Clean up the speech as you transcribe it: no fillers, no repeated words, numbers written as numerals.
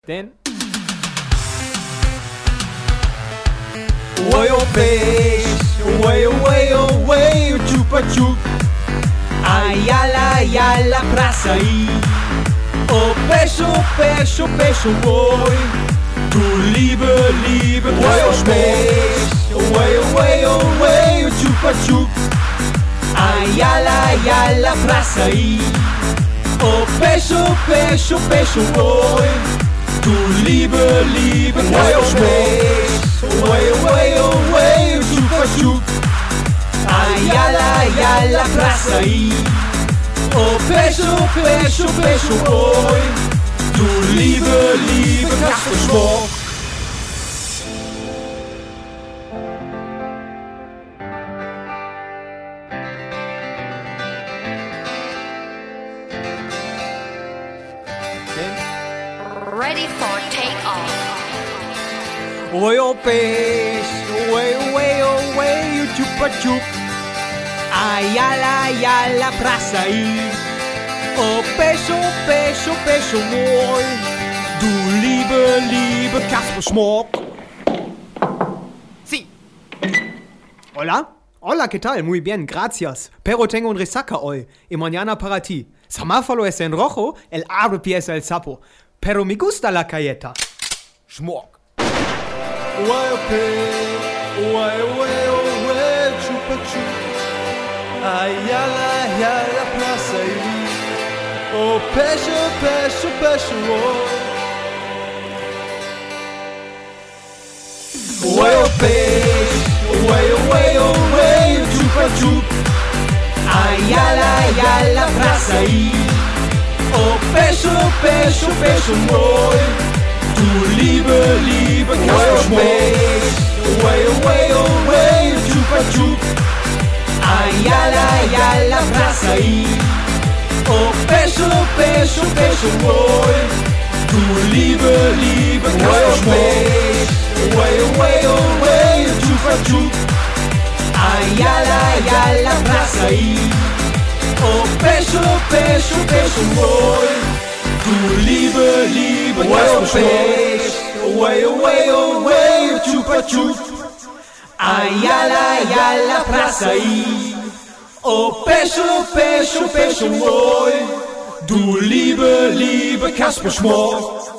denn? Oi, oh, peixe, oi, o chupa-chup. Ai, ala, pra sair. Oh, peixe, oi. Du liebe, oi, oh, peixe, oi, o chupa-chup. Ai, ala, pra sair. Oh, peixe, oi. Du liebe, oi, oh, peixe, oi, o chupa-chup. Ai, ala, pra sair. Oh, peixe, oi. Du liebe, Kasperschmock. Ready for takeoff. Oi, oh, peixe, oi, o chupa-chup. Ai, ala, pra sair. Oh, peixe, oi. Du liebe, Kasperschmock. Sí. Hola, ¿qué tal? Muy bien, gracias. Pero tengo un resaca hoy, y mañana para ti. Semáforo es en rojo, el ave empieza el sapo. Pero me gusta la galleta. Schmock. Oi, chupa-chup. Ai, ala, pra sair. Oh, peixe, oi. Oi, oh, peixe, oi, o chupa-chup. Ai, ala, pra sair. Oh, peixe, oi. Du liebe, Kasperschmock. Oi, o chupa-chup. Ai, ala, pra sair. Oh, peixe, oi. Du liebe, Kasperschmock. Oi, o chupa-chup. Ai, ala, pra sair. Oh, peixe, oi. Du liebe, Kasperschmock. Oi, o chupa-chup. Ai, ala, pra sair. Oh, peixe, oi. Du liebe, Kasperschmock.